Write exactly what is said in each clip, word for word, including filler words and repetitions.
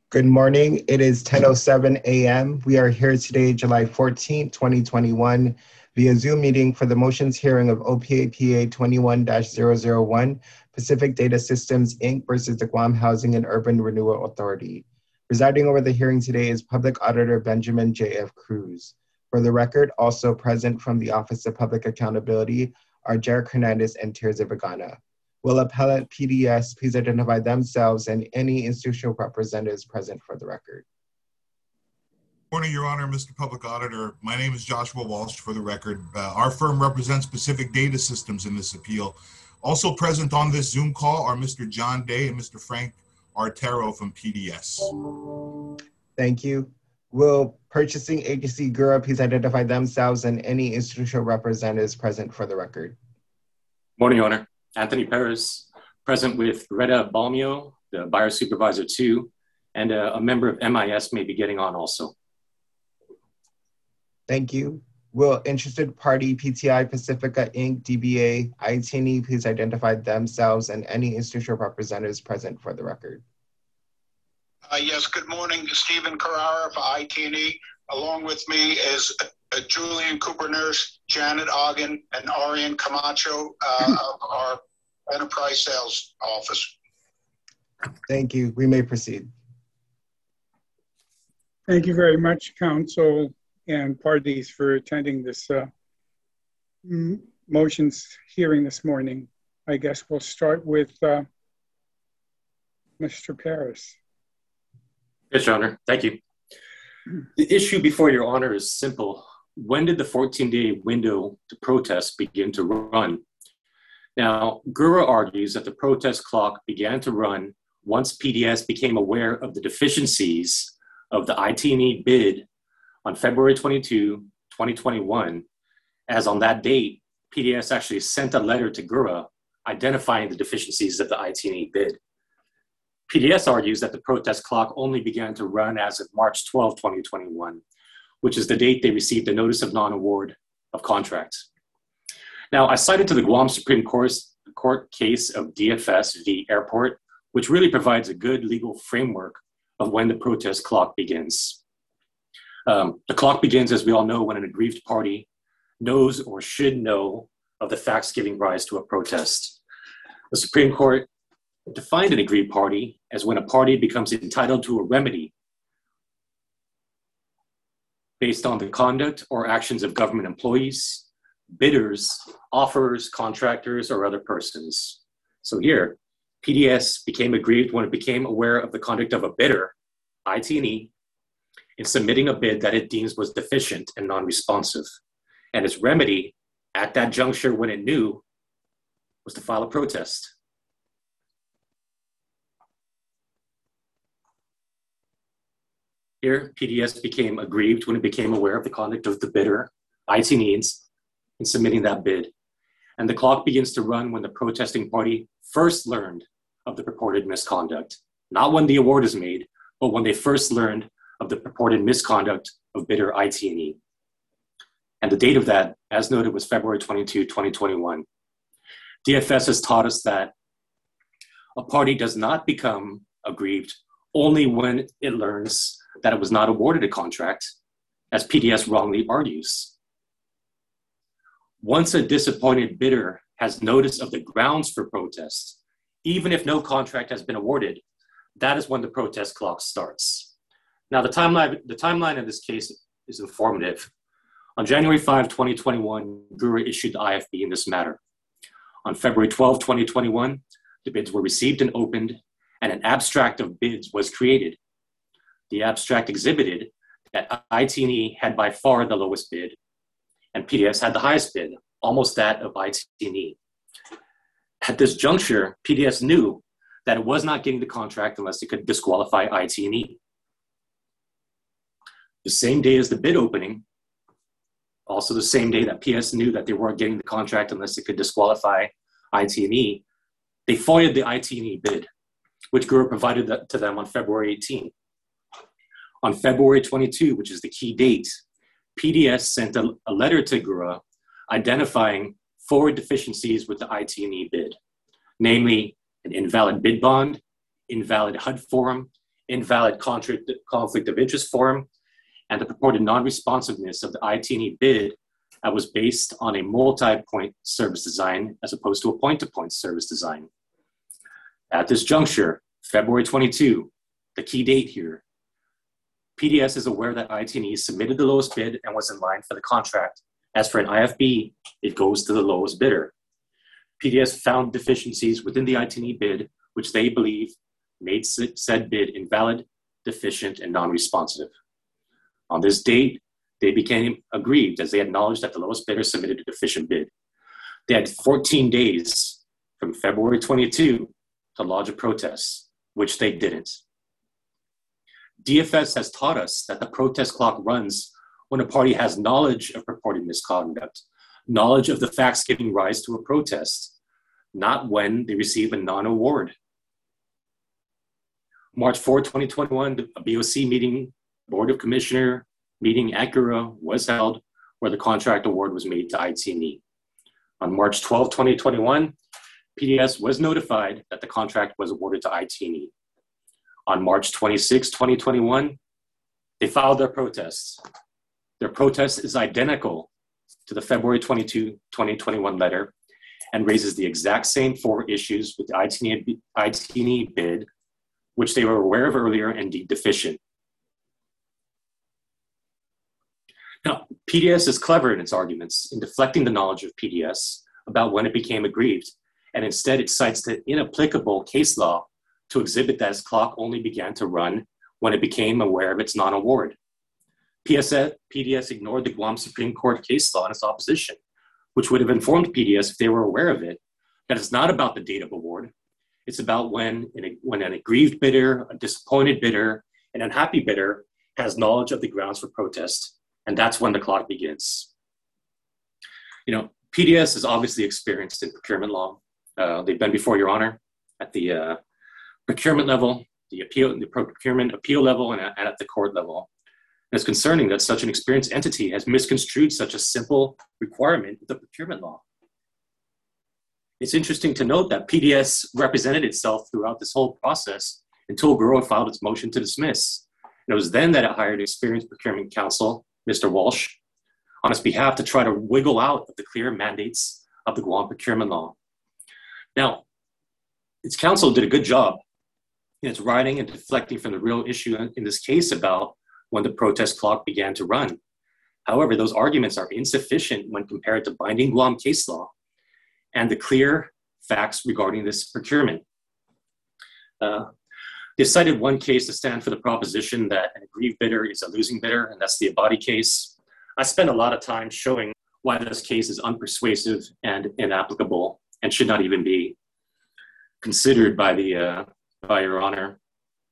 Good morning. It is ten oh seven a m We are here today, July fourteenth, twenty twenty-one, via Zoom meeting for the motions hearing of O P A P A twenty-one dash zero zero one, Pacific Data Systems, Incorporated versus the Guam Housing and Urban Renewal Authority. Presiding over the hearing today is Public Auditor Benjamin J F Cruz. For the record, also present from the Office of Public Accountability are Jarek Hernandez and Tirza Vagana. Will appellant P D S please identify themselves and any institutional representatives present for the record? Morning, Your Honor, Mister Public Auditor. My name is Joshua Walsh, for the record. Uh, our firm represents Pacific Data Systems in this appeal. Also present on this Zoom call are Mister John Day and Mister Frank Artero from P D S. Thank you. Will purchasing agency GURA please identify themselves and any institutional representatives present for the record? Morning, Your Honor. Anthony Perez, present with Retta Balmio, the buyer supervisor two, and a, a member of M I S may be getting on also. Thank you. Will interested party P T I Pacifica Incorporated, D B A, I T N E please identify themselves and any institutional representatives present for the record? Uh, yes, good morning. Stephen Carrara for I T N E. Along with me is uh, Julian Cooper Nurse, Janet Ogden, and Ariane Camacho uh, of our Enterprise Sales Office. Thank you. We may proceed. Thank you very much, Council and parties, for attending this uh, motions hearing this morning. I guess we'll start with uh, Mister Paris. Yes, Your Honor. Thank you. The issue before Your Honor is simple. When did the fourteen-day window to protest begin to run? Now, GURA argues that the protest clock began to run once P D S became aware of the deficiencies of the I T N E bid on February twenty-second, twenty twenty-one, as on that date, P D S actually sent a letter to GURA identifying the deficiencies of the I T N E bid. P D S argues that the protest clock only began to run as of March twelfth, twenty twenty-one, which is the date they received the notice of non-award of contracts. Now, I cited to the Guam Supreme Court, Court case of D F S v. Airport, which really provides a good legal framework of when the protest clock begins. Um, the clock begins, as we all know, when an aggrieved party knows or should know of the facts giving rise to a protest. The Supreme Court defined an aggrieved party as when a party becomes entitled to a remedy based on the conduct or actions of government employees, bidders, offers, contractors, or other persons. So here, P D S became aggrieved when it became aware of the conduct of a bidder, I T N E, in submitting a bid that it deems was deficient and non-responsive. And its remedy at that juncture when it knew was to file a protest. Here, P D S became aggrieved when it became aware of the conduct of the bidder, I T N E, in submitting that bid. And the clock begins to run when the protesting party first learned of the purported misconduct, not when the award is made, but when they first learned of the purported misconduct of bidder I T N E. And the date of that, as noted, was February twenty-second, twenty twenty-one. D F S has taught us that a party does not become aggrieved only when it learns that it was not awarded a contract, as P D S wrongly argues. Once a disappointed bidder has notice of the grounds for protest, even if no contract has been awarded, that is when the protest clock starts. Now, the timeline, the timeline in this case is informative. On January fifth, twenty twenty-one, GURA issued the I F B in this matter. On February twelfth, twenty twenty-one, the bids were received and opened, and an abstract of bids was created. The abstract exhibited that I T N E had by far the lowest bid, and P D S had the highest bid, almost that of I T N E. At this juncture, P D S knew that it was not getting the contract unless it could disqualify I T N E. The same day as the bid opening, also the same day that P D S knew that they weren't getting the contract unless it could disqualify I T N E, they foiled the I T N E bid, which GURA provided that to them on February eighteenth. On February twenty-second, which is the key date, P D S sent a, a letter to GURA identifying four deficiencies with the I T N E bid, namely an invalid bid bond, invalid H U D form, invalid conflict, conflict of interest form, and the purported non-responsiveness of the I T and E bid that was based on a multi-point service design as opposed to a point-to-point service design. At this juncture, February twenty-second, the key date here, P D S is aware that I T and E submitted the lowest bid and was in line for the contract. As for an I F B, it goes to the lowest bidder. P D S found deficiencies within the I T and E bid, which they believe made said bid invalid, deficient, and non-responsive. On this date, they became aggrieved as they acknowledged that the lowest bidder submitted a deficient bid. They had fourteen days from February twenty-second to lodge a protest, which they didn't. D F S has taught us that the protest clock runs when a party has knowledge of purported misconduct, knowledge of the facts giving rise to a protest, not when they receive a non-award. March fourth, twenty twenty-one, a B O C meeting, Board of Commissioner meeting at GURA was held where the contract award was made to I T and E. On March twelfth, twenty twenty-one, P D S was notified that the contract was awarded to I T and E. On March twenty-sixth, twenty twenty-one, they filed their protests. Their protest is identical to the February twenty-second, twenty twenty-one letter and raises the exact same four issues with the I T and E, I T and E bid, which they were aware of earlier and deemed deficient. Now, P D S is clever in its arguments in deflecting the knowledge of P D S about when it became aggrieved, and instead it cites the inapplicable case law to exhibit that its clock only began to run when it became aware of its non-award. P D S ignored the Guam Supreme Court case law in its opposition, which would have informed P D S if they were aware of it, that it's not about the date of award. It's about when, in a, when an aggrieved bidder, a disappointed bidder, an unhappy bidder has knowledge of the grounds for protest, and that's when the clock begins. You know, P D S is obviously experienced in procurement law. Uh, they've been before Your Honor at the uh, procurement level, the appeal, the procurement appeal level, and at, and at the court level. And it's concerning that such an experienced entity has misconstrued such a simple requirement of the procurement law. It's interesting to note that P D S represented itself throughout this whole process until GURA filed its motion to dismiss. And it was then that it hired experienced procurement counsel, Mister Walsh, on its behalf to try to wiggle out of the clear mandates of the Guam procurement law. Now, its counsel did a good job in its writing and deflecting from the real issue in this case about when the protest clock began to run. However, those arguments are insufficient when compared to binding Guam case law and the clear facts regarding this procurement. Uh, they cited one case to stand for the proposition that an aggrieved bidder is a losing bidder, and that's the Abadi case. I spent a lot of time showing why this case is unpersuasive and inapplicable and should not even be considered by the uh, by Your Honor.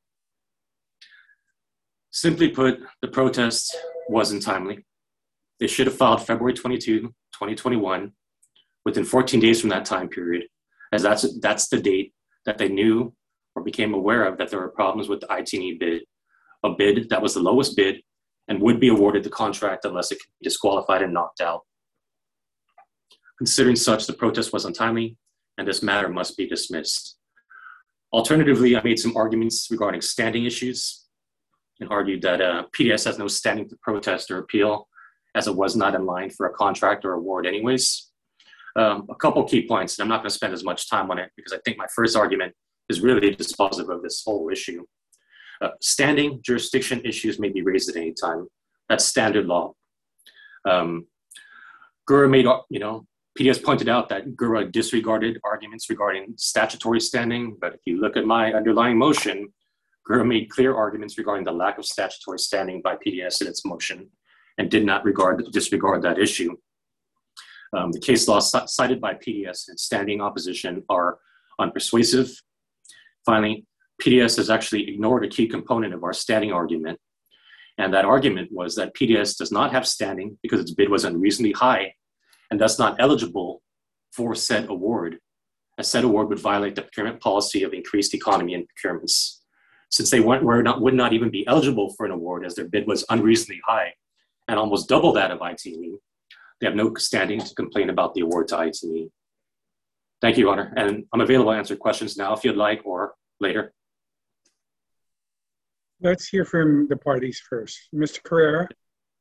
Simply put, the protest wasn't timely. They should have filed February twenty-second, twenty twenty-one, within fourteen days from that time period, as that's, that's the date that they knew or became aware of that there were problems with the I T and E bid, a bid that was the lowest bid and would be awarded the contract unless it could be disqualified and knocked out. Considering such, the protest was untimely and this matter must be dismissed. Alternatively, I made some arguments regarding standing issues and argued that uh, P D S has no standing to protest or appeal as it was not in line for a contract or award anyways. Um, a couple key points, and I'm not going to spend as much time on it because I think my first argument is really dispositive of this whole issue. Uh, standing jurisdiction issues may be raised at any time. That's standard law. Um, GURA made, you know, P D S pointed out that GURA disregarded arguments regarding statutory standing, but if you look at my underlying motion, GURA made clear arguments regarding the lack of statutory standing by P D S in its motion and did not regard, disregard that issue. Um, the case law cited by P D S in standing opposition are unpersuasive. Finally, P D S has actually ignored a key component of our standing argument, and that argument was that P D S does not have standing because its bid was unreasonably high and thus not eligible for said award. A said award would violate the procurement policy of increased economy in procurements. Since they weren't, were not, would not even be eligible for an award as their bid was unreasonably high and almost double that of I T and E, they have no standing to complain about the award to I T and E. Thank you, Your Honor, and I'm available to answer questions now if you'd like or later. Let's hear from the parties first. Mister Carrera?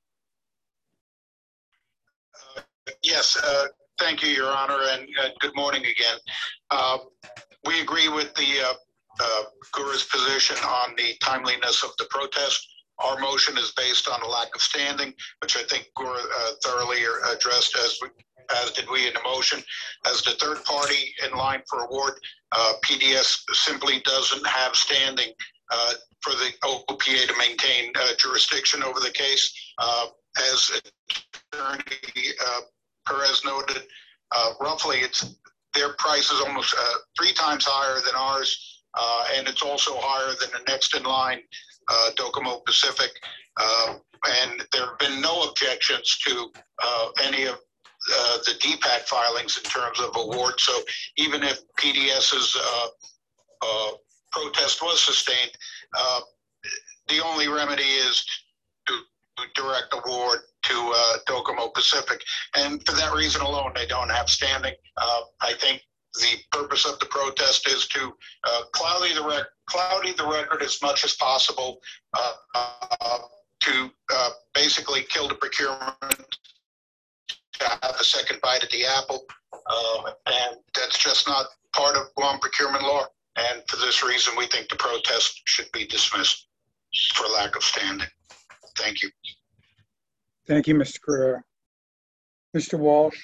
Uh, yes, uh, thank you, Your Honor, and uh, good morning again. Uh, we agree with the uh, uh, Gura's position on the timeliness of the protest. Our motion is based on a lack of standing, which I think Gura uh, thoroughly addressed, as we, as did we in the motion. As the third party in line for award, uh, P D S simply doesn't have standing uh, for the O P A to maintain uh, jurisdiction over the case. Uh, as Attorney uh, Perez noted, uh, roughly it's their price is almost uh, three times higher than ours, uh, and it's also higher than the next in line, uh, Docomo Pacific. Uh, and there have been no objections to uh, any of uh, the D PAC filings in terms of award. So even if PDS's uh, uh, protest was sustained, uh, the only remedy is to direct award to uh, Docomo Pacific. And for that reason alone, they don't have standing. Uh, I think the purpose of the protest is to uh, cloudy the rec cloudy the record as much as possible, uh, uh, to uh, basically kill the procurement, to have a second bite at the apple. Uh, and that's just not part of Guam procurement law. And for this reason, we think the protest should be dismissed for lack of standing. Thank you. Thank you, Mister Carrera. Mister Walsh?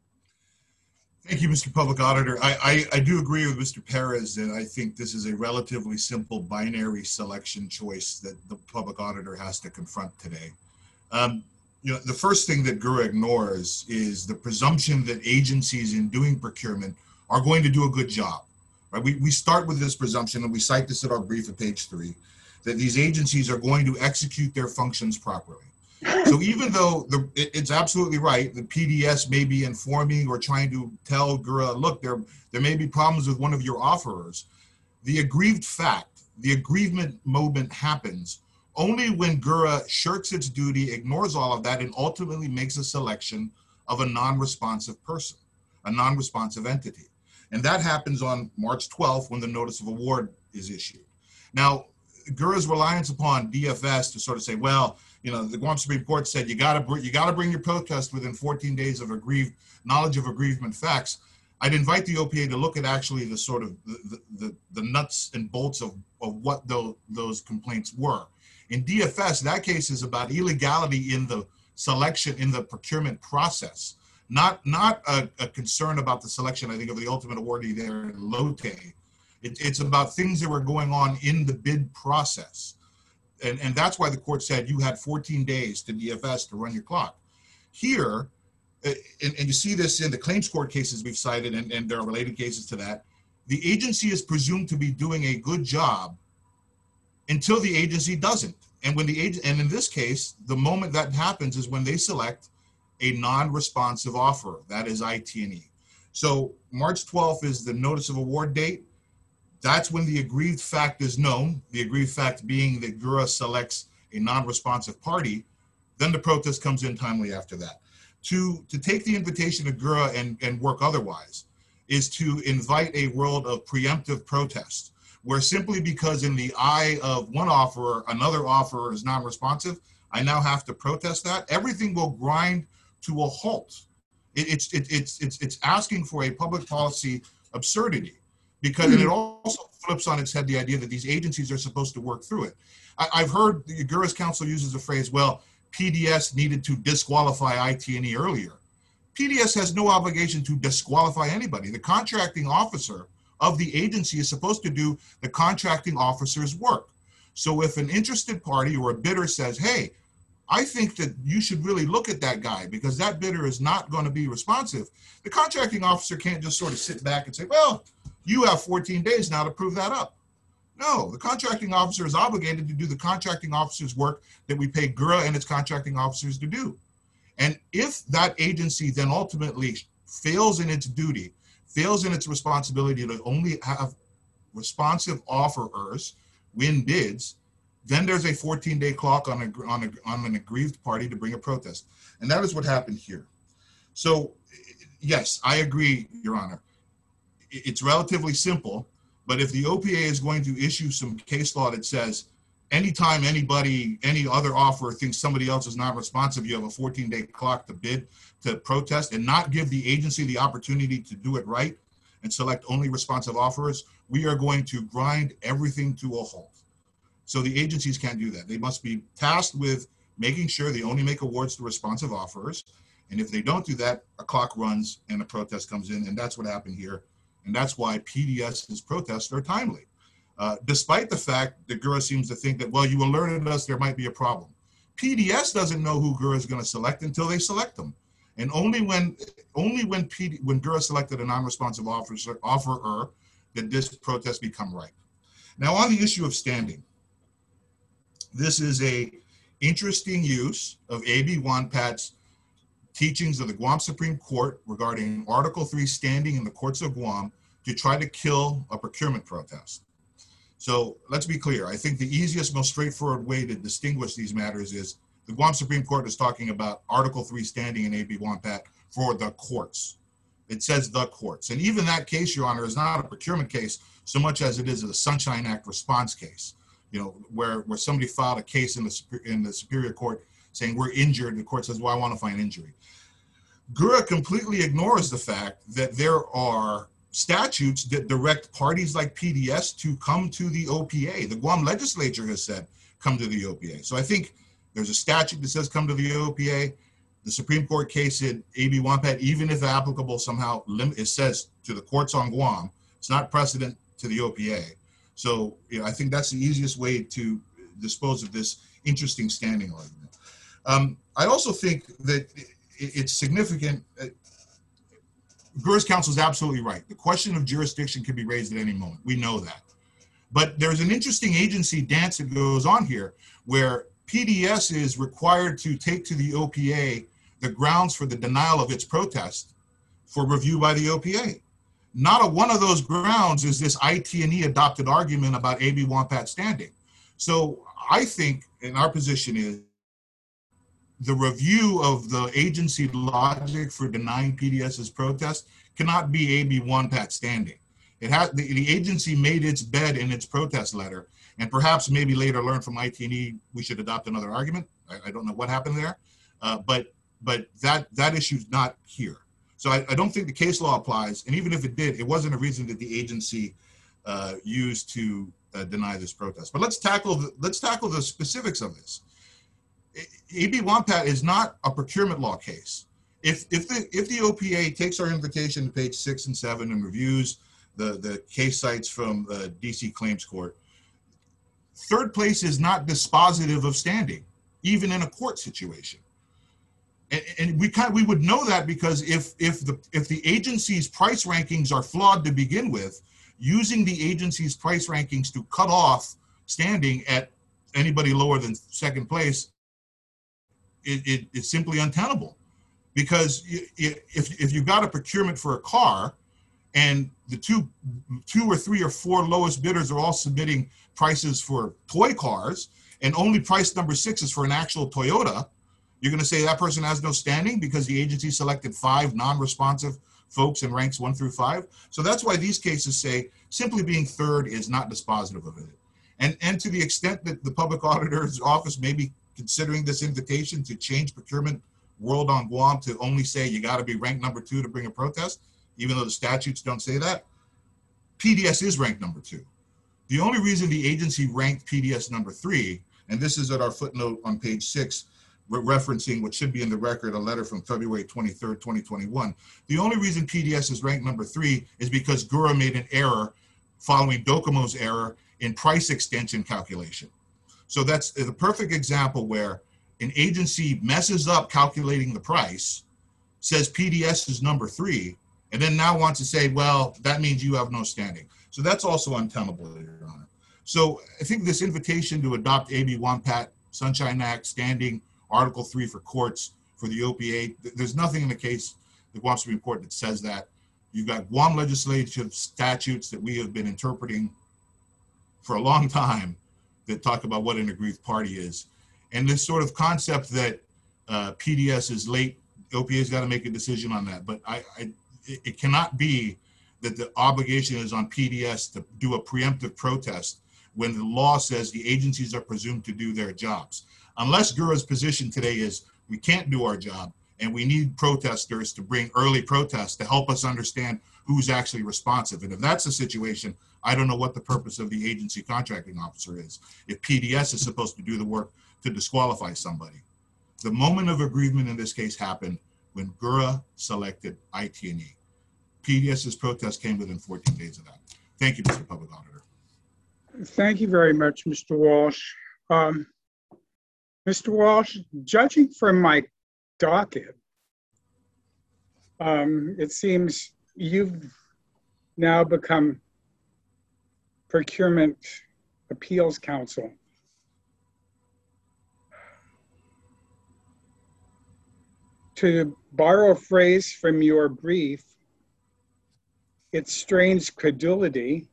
Thank you, Mister Public Auditor. I, I, I do agree with Mister Perez that I think this is a relatively simple binary selection choice that the Public Auditor has to confront today. Um, you know, the first thing that Gura ignores is the presumption that agencies in doing procurement are going to do a good job. Right? We, we start with this presumption, and we cite this in our brief at page three, that these agencies are going to execute their functions properly. So even though the, it, it's absolutely right, the P D S may be informing or trying to tell Gura, look, there, there may be problems with one of your offerers, the aggrieved fact, the aggrievement moment happens only when Gura shirks its duty, ignores all of that, and ultimately makes a selection of a non-responsive person, a non-responsive entity. And that happens on March twelfth when the notice of award is issued. Now, Gura's reliance upon D F S to sort of say, well, you know, the Guam Supreme Court said you gotta you gotta bring your protest within fourteen days of aggrieved knowledge of aggrievement facts. I'd invite the O P A to look at actually the sort of the the, the nuts and bolts of, of what those, those complaints were. In D F S, that case is about illegality in the selection, in the procurement process, not not a, a concern about the selection, I think, of the ultimate awardee there in Lotte. It, it's about things that were going on in the bid process. And, and that's why the court said you had fourteen days to D F S to run your clock. Here, and, and you see this in the claims court cases we've cited, and, and there are related cases to that, the agency is presumed to be doing a good job until the agency doesn't. And when the agent, and in this case, the moment that happens is when they select a non-responsive offerer, that is I T and E. So March twelfth is the notice of award date. That's when the aggrieved fact is known, the aggrieved fact being that Gura selects a non-responsive party, then the protest comes in timely after that. To, to take the invitation of Gura and, and work otherwise is to invite a world of preemptive protest, where simply because in the eye of one offerer, another offerer is non-responsive, I now have to protest that. Everything will grind to a halt. It, it's, it, it's, it's, it's asking for a public policy absurdity. Because and it also flips on its head the idea that these agencies are supposed to work through it. I, I've heard the Gura's counsel uses the phrase, well, P D S needed to disqualify I T and E earlier. P D S has no obligation to disqualify anybody. The contracting officer of the agency is supposed to do the contracting officer's work. So if an interested party or a bidder says, hey, I think that you should really look at that guy because that bidder is not going to be responsive, the contracting officer can't just sort of sit back and say, well, you have fourteen days now to prove that up. No, the contracting officer is obligated to do the contracting officer's work that we pay Gura and its contracting officers to do. And if that agency then ultimately fails in its duty, fails in its responsibility to only have responsive offerers win bids, then there's a fourteen day clock on, a, on, a, on an aggrieved party to bring a protest. And that is what happened here. So yes, I agree, Your Honor. It's relatively simple, but if the O P A is going to issue some case law that says anytime anybody, any other offerer thinks somebody else is not responsive, you have a fourteen day clock to bid, to protest, and not give the agency the opportunity to do it right and select only responsive offerers, we are going to grind everything to a halt. So the agencies can't do that. They must be tasked with making sure they only make awards to responsive offerers. And if they don't do that, a clock runs and a protest comes in, and that's what happened here. And that's why PDS's protests are timely. Uh, despite the fact that Gura seems to think that, well, you alerted us, there might be a problem. P D S doesn't know who Gura is going to select until they select them. And only when only when P D, when Gura selected a non-responsive officer, offerer did this protest become right. Now, on the issue of standing, this is a interesting use of A B Wanpat's teachings of the Guam Supreme Court regarding Article three standing in the courts of Guam to try to kill a procurement protest. So let's be clear. I think the easiest, most straightforward way to distinguish these matters is the Guam Supreme Court is talking about Article three standing in A B Wanpat for the courts. It says the courts. And even that case, Your Honor, is not a procurement case so much as it is a Sunshine Act response case, you know, where, where somebody filed a case in the, in the Superior Court saying we're injured, and the court says, well, I want to find injury. Gura completely ignores the fact that there are statutes that direct parties like P D S to come to the O P A. The Guam legislature has said, come to the O P A. So I think there's a statute that says come to the O P A. The Supreme Court case in A B Wanpat, even if applicable somehow, it says to the courts on Guam, it's not precedent to the O P A. So you know, I think that's the easiest way to dispose of this interesting standing argument. Um, I also think that it's significant. Uh, Gura's counsel is absolutely right. The question of jurisdiction can be raised at any moment. We know that. But there's an interesting agency dance that goes on here where P D S is required to take to the O P A the grounds for the denial of its protest for review by the O P A. Not a one of those grounds is this I T and E adopted argument about A B Wanpat standing. So I think, and our position is, the review of the agency logic for denying P D S's protest cannot be A B Wanpat standing. It has the, the agency made its bed in its protest letter, and perhaps maybe later learn from I T and E we should adopt another argument. I, I don't know what happened there, uh, but but that that issue's not here. So I, I don't think the case law applies, and even if it did, it wasn't a reason that the agency uh, used to uh, deny this protest. But let's tackle the, let's tackle the specifics of this. A B Wanpat is not a procurement law case. If if the if the O P A takes our invitation to page six and seven and reviews the the case sites from the D C Claims Court, third place is not dispositive of standing, even in a court situation. And, and we kind of, we would know that because if if the if the agency's price rankings are flawed to begin with, using the agency's price rankings to cut off standing at anybody lower than second place, It, it, it's simply untenable, because if if you've got a procurement for a car and the two two or three or four lowest bidders are all submitting prices for toy cars and only price number six is for an actual Toyota, you're going to say that person has no standing because the agency selected five non-responsive folks in ranks one through five. So that's why these cases say simply being third is not dispositive of it. And and to the extent that the public auditor's office may be considering this invitation to change procurement world on Guam to only say you got to be ranked number two to bring a protest, even though the statutes don't say that, P D S is ranked number two. The only reason the agency ranked P D S number three, and this is at our footnote on page six, re referencing what should be in the record, a letter from February twenty-third, twenty twenty-one. The only reason P D S is ranked number three is because Gura made an error following Docomo's error in price extension calculation. So that's the perfect example where an agency messes up calculating the price, says P D S is number three, and then now wants to say, well, that means you have no standing. So that's also untenable, Your Honor. So I think this invitation to adopt A B Wanpat, Sunshine Act, standing, Article three for courts, for the O P A, there's nothing in the case, the Guam Supreme Court, that says that. You've got Guam legislative statutes that we have been interpreting for a long time that talk about what an aggrieved party is. And this sort of concept that uh, P D S is late, O P A's got to make a decision on that. But I, I, it, it cannot be that the obligation is on P D S to do a preemptive protest when the law says the agencies are presumed to do their jobs. Unless G U R A's position today is we can't do our job and we need protesters to bring early protests to help us understand who's actually responsive. And if that's the situation, I don't know what the purpose of the agency contracting officer is, if P D S is supposed to do the work to disqualify somebody. The moment of agreement in this case happened when G U R A selected I T and E. PDS's protest came within fourteen days of that. Thank you, Mister Public Auditor. Thank you very much, Mister Walsh. Um, Mister Walsh, judging from my docket, um, it seems you've now become Procurement Appeals Counsel. To borrow a phrase from your brief, it strains credulity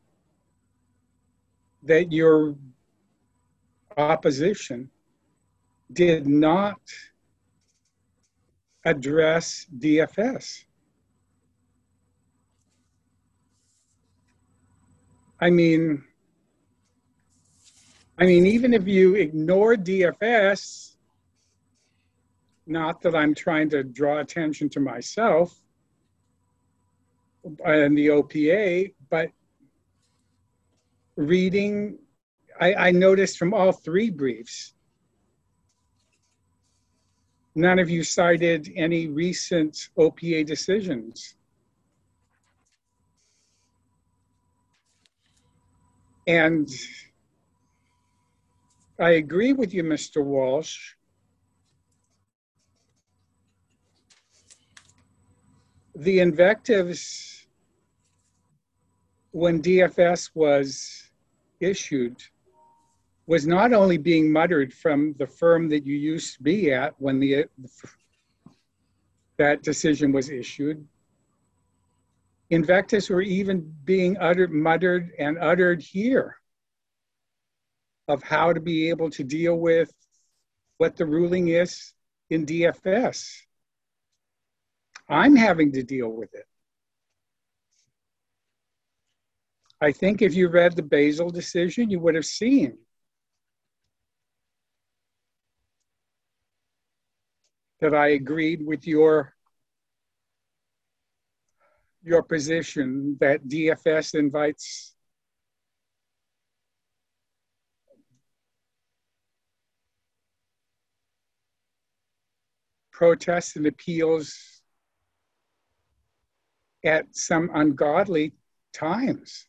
that your opposition did not address D F S. I mean, I mean, even if you ignore D F S, not that I'm trying to draw attention to myself and the O P A, but reading, I, I noticed from all three briefs, none of you cited any recent O P A decisions. And I agree with you, Mister Walsh. The invectives when D F S was issued was not only being muttered from the firm that you used to be at when the that decision was issued. Invectives were even being uttered, muttered and uttered here of how to be able to deal with what the ruling is in D F S. I'm having to deal with it. I think if you read the Basil decision, you would have seen that I agreed with your, your position that D F S invites protests and appeals at some ungodly times.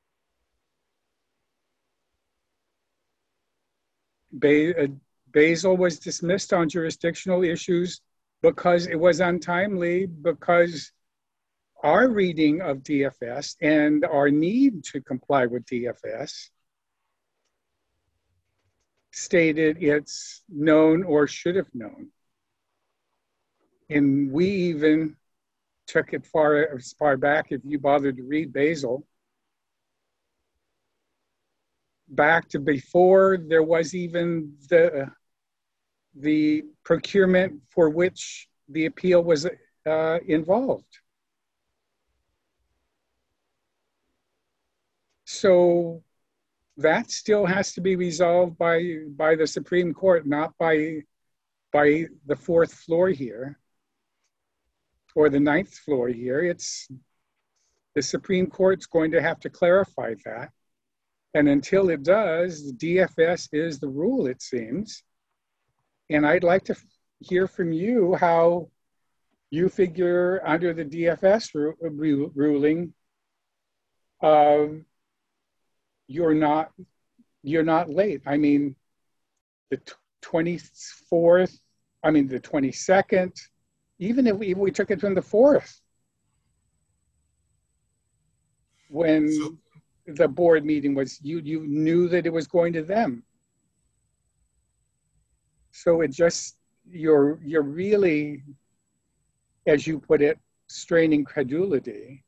Ba- uh, Basil was dismissed on jurisdictional issues because it was untimely, because our reading of D F S and our need to comply with D F S stated it's known or should have known. And we even took it far as far back, if you bothered to read Basil, back to before there was even the the procurement for which the appeal was uh, involved. So that still has to be resolved by by the Supreme Court, not by by the fourth floor here or the ninth floor here. It's the Supreme Court's going to have to clarify that. And until it does, D F S is the rule, it seems. And I'd like to hear from you how you figure under the D F S ru- ru- ruling, uh, you're not you're not late. I mean, the twenty-fourth, I mean the twenty-second, even if we, if we took it from the fourth, when So- the board meeting was, you you knew that it was going to them. So it just, you're you're really, as you put it, straining credulity.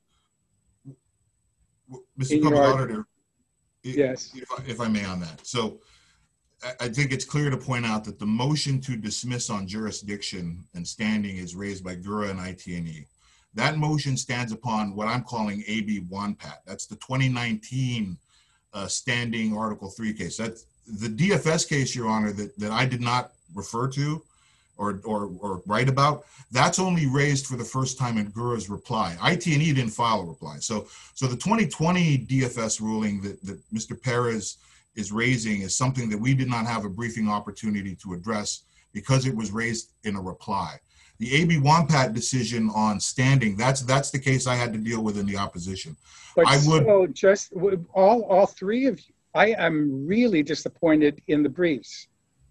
Mister In Public your- Auditor, i- Yes. if I, if I may on that. So I- I think it's clear to point out that the motion to dismiss on jurisdiction and standing is raised by G U R A and I T and E. That motion stands upon what I'm calling A B WANPAT. That's the twenty nineteen uh, standing Article three case. That's the D F S case, Your Honor, that, that I did not refer to or, or, or write about. That's only raised for the first time in Gura's reply. I T and E didn't file a reply. So, so the twenty twenty D F S ruling that, that Mister Perez is raising is something that we did not have a briefing opportunity to address because it was raised in a reply. The A B Wampat decision on standing, that's that's the case I had to deal with in the opposition. But I would so just all all three of you, I am really disappointed in the briefs.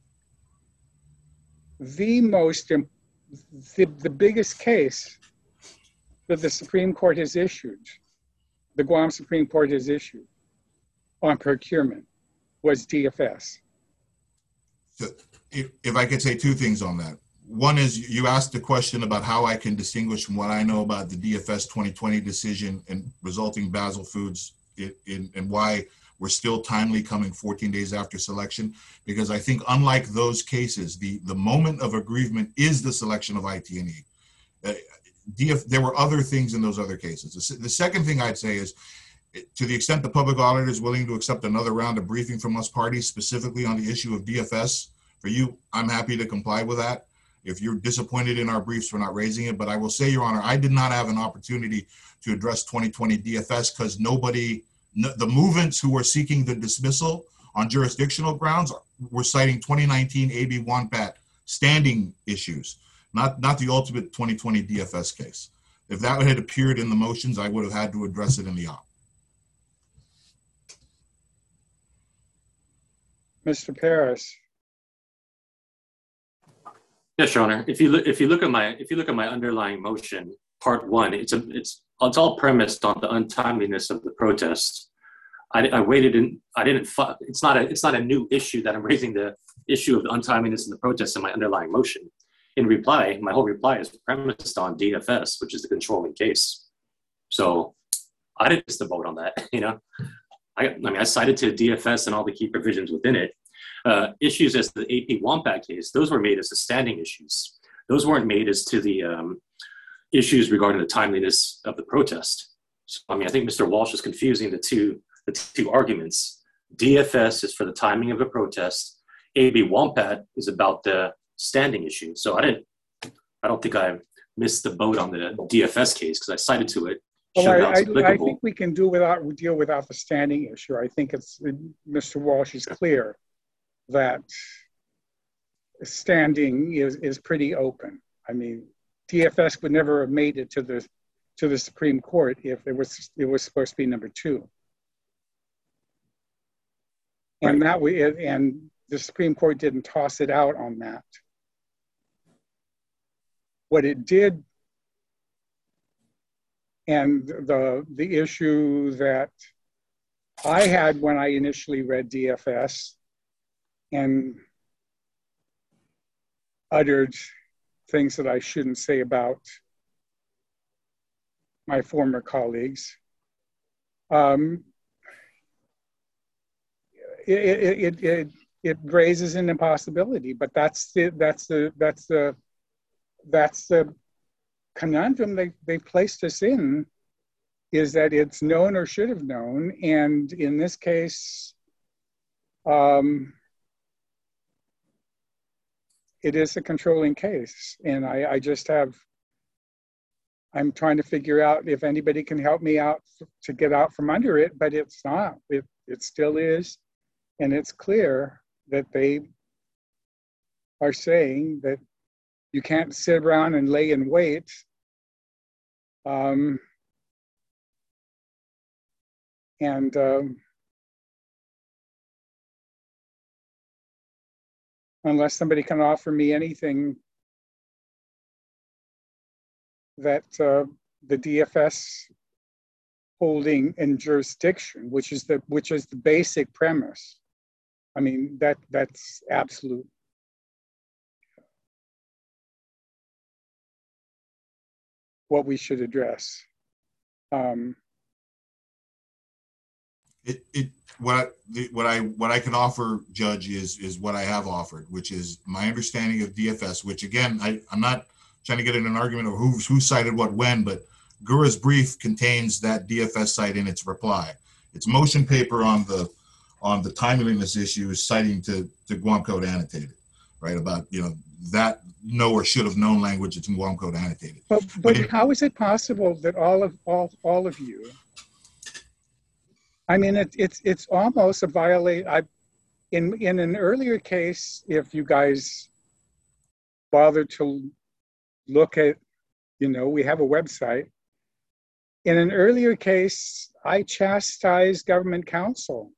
The most, the, the biggest case that the Supreme Court has issued, the Guam Supreme Court has issued on procurement was D F S. So if, if I could say two things on that. One is you asked a question about how I can distinguish from what I know about the D F S twenty twenty decision and resulting Basel Foods in, in, and why we're still timely coming fourteen days after selection. Because I think unlike those cases, the, the moment of aggrievement is the selection of I T and E. Uh, D F, there were other things in those other cases. The, the second thing I'd say is, to the extent the public auditor is willing to accept another round of briefing from us parties, specifically on the issue of D F S, for you, I'm happy to comply with that. If you're disappointed in our briefs for not raising it, but I will say, Your Honor, I did not have an opportunity to address twenty twenty D F S because nobody, no, the movements who were seeking the dismissal on jurisdictional grounds were citing twenty nineteen A B Wampat standing issues, not, not the ultimate twenty twenty D F S case. If that had appeared in the motions, I would have had to address it in the op. Mister Paris. Yes, Your Honor. If you look, if you look at my, if you look at my underlying motion, part one, it's a, it's, it's all premised on the untimeliness of the protest. I, I waited and I didn't. It's not a, it's not a new issue that I'm raising the issue of the untimeliness of the protest in my underlying motion. In reply, my whole reply is premised on D F S, which is the controlling case. So I didn't miss the vote on that. You know, I, I mean, I cited to D F S and all the key provisions within it. Uh, issues as the A P Wampat case, those were made as the standing issues. Those weren't made as to the um, issues regarding the timeliness of the protest. So, I mean, I think Mister Walsh is confusing the two, the two arguments. D F S is for the timing of the protest. A B Wampat is about the standing issue. So I didn't, I don't think I missed the boat on the D F S case because I cited to it. Well, I, I, I think we can do without deal without the standing issue. I think it's Mister Walsh is clear that standing is, is pretty open. I mean, D F S would never have made it to the to the Supreme Court if it was it was supposed to be number two. And right. that we and the Supreme Court didn't toss it out on that. What it did, and the the issue that I had when I initially read D F S and uttered things that I shouldn't say about my former colleagues. Um, it, it, it, it, it raises an impossibility, but that's the, that's the, that's the, that's the conundrum they, they placed us in, is that it's known or should have known. And in this case, um, it is a controlling case. And I, I just have, I'm trying to figure out if anybody can help me out to get out from under it, but it's not, it, it still is. And it's clear that they are saying that you can't sit around and lay in wait. Um, and um, unless somebody can offer me anything that uh, the D F S holding in jurisdiction, which is the which is the basic premise. I mean, that that's absolute. What we should address. Um, It, it, what I, the, what I, what I can offer, Judge, is, is what I have offered, which is my understanding of D F S, which again, I, I'm not trying to get in an argument of who, who cited what when, but Gura's brief contains that D F S cite in its reply. its motion paper on the on the timeliness issue is citing to, to Guam Code Annotated, right? About, you know, that know or should have known language that's in Guam Code Annotated. But, but, but it, how is it possible that all of all all of you, I mean, it, it's it's almost a violate. I, in in an earlier case, if you guys bother to look at, you know, we have a website. In an earlier case, I chastised government counsel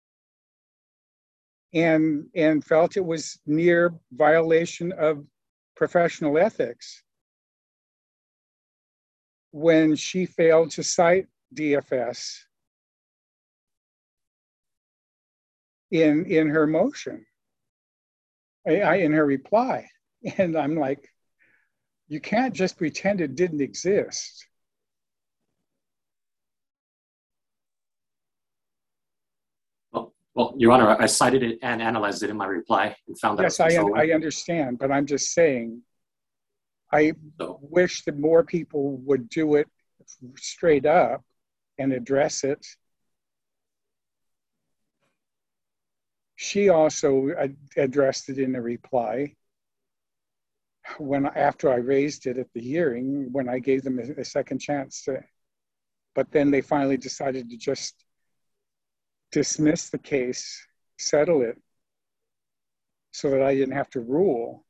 and and felt it was near violation of professional ethics when she failed to cite D F S in in her motion, I, I, in her reply. And I'm like, you can't just pretend it didn't exist. Well, well, Your Honor, I cited it and analyzed it in my reply and found that. Yes, I, un I understand, but I'm just saying, I so. wish that more people would do it straight up and address it. She also ad addressed it in a reply when after I raised it at the hearing, when I gave them a, a second chance to, but then they finally decided to just dismiss the case, settle it, so that I didn't have to rule.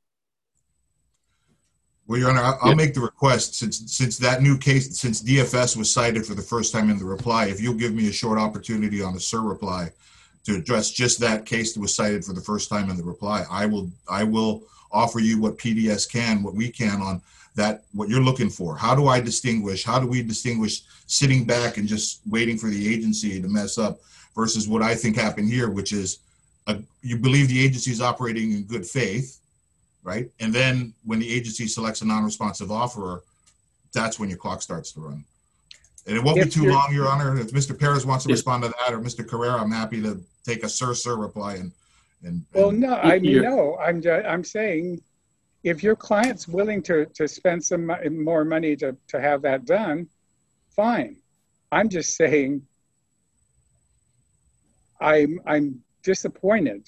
Well, Your Honor, I'll make the request, since since that new case, since D F S was cited for the first time in the reply, if you'll give me a short opportunity on the S I R reply to address just that case that was cited for the first time in the reply, I will I will offer you what P D S can, what we can on that, what you're looking for. How do I distinguish, how do we distinguish sitting back and just waiting for the agency to mess up versus what I think happened here, which is a, you believe the agency is operating in good faith, right? And then when the agency selects a non-responsive offerer, that's when your clock starts to run. And it won't if be too long, Your Honor. If Mister Perez wants to yes. respond to that, or Mister Carrera, I'm happy to take a sir, sir reply. And, and, well, and no, I mean, no, I'm, I'm saying if your client's willing to, to spend some more money to, to have that done, fine. I'm just saying I'm, I'm disappointed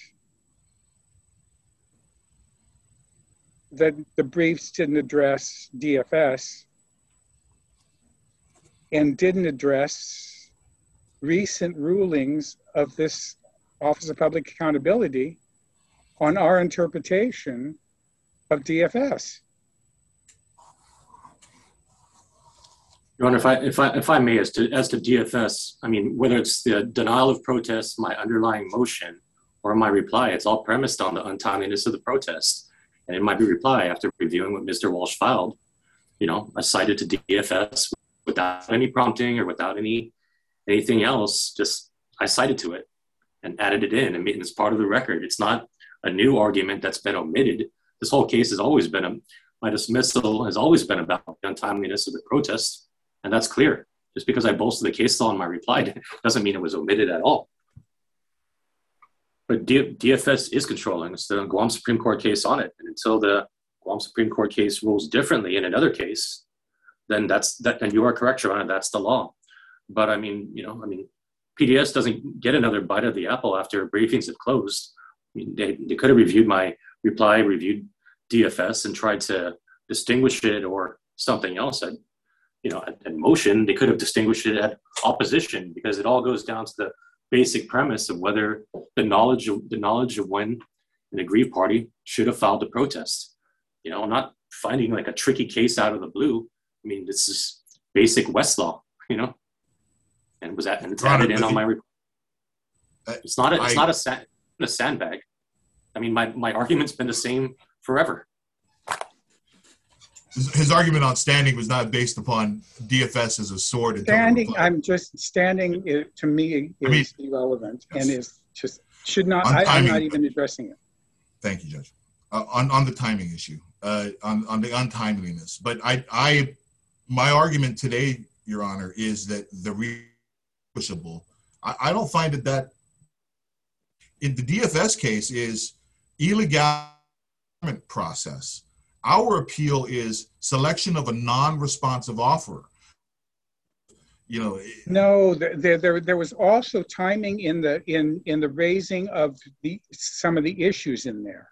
that the briefs didn't address D F S and didn't address recent rulings of this Office of Public Accountability on our interpretation of D F S. Your Honor, if I, if I, if I may, as to, as to D F S, I mean, whether it's the denial of protest, my underlying motion, or my reply, it's all premised on the untimeliness of the protest. And in my reply, after reviewing what Mister Walsh filed, you know, I cited to D F S without any prompting or without any anything else, just I cited to it and added it in. I mean, it's part of the record. It's not a new argument that's been omitted. This whole case has always been, a, my dismissal has always been about the untimeliness of the protest, and that's clear. Just because I bolstered the case law in my reply doesn't mean it was omitted at all. But D F S is controlling. It's the Guam Supreme Court case on it. And until the Guam Supreme Court case rules differently in another case, then that's that. And you are correct, Your Honor, that's the law. But I mean, you know, I mean, P D S doesn't get another bite of the apple after briefings have closed. I mean, they, they could have reviewed my reply, reviewed D F S, and tried to distinguish it or something else. At, you know, at, at motion, they could have distinguished it at opposition, because it all goes down to the basic premise of whether the knowledge of the knowledge of when an aggrieved party should have filed the protest. You know, I'm not finding like a tricky case out of the blue. I mean, this is basic Westlaw, you know, and was that and it's added in on my report. It's not a, it's I, not a, sand, a sandbag. I mean, my my argument's been the same forever. His, his argument on standing was not based upon D F S as a sword. Standing, I'm just standing. It, to me, is I mean, irrelevant yes. and is just should not. I, I'm not even addressing it. Thank you, Judge. Uh, on on the timing issue, uh, on on the untimeliness, but I I my argument today, Your Honor, is that the repushable. I, I don't find it that in the D F S case is illegal process. Our appeal is selection of a non-responsive offerer. you know. No, there, there, there was also timing in the in in the raising of the some of the issues in there.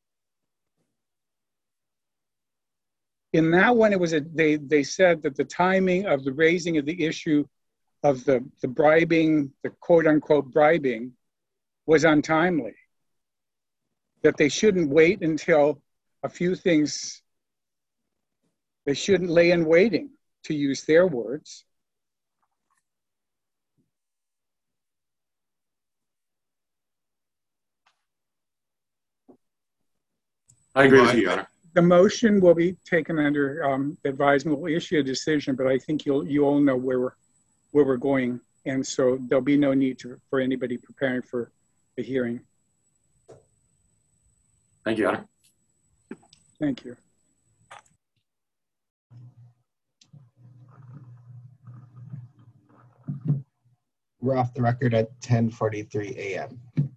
In that one, it was a they they said that the timing of the raising of the issue of the the bribing, the quote unquote bribing, was untimely. That they shouldn't wait until a few things. They shouldn't lay in waiting, to use their words. I agree Well, with I- you, Your Honor. The motion will be taken under um, advisement. We'll issue a decision, but I think you'll you all know where we're where we're going, and so there'll be no need to, for anybody preparing for the hearing. Thank you, Your Honor. Thank you. We're off the record at ten forty-three a m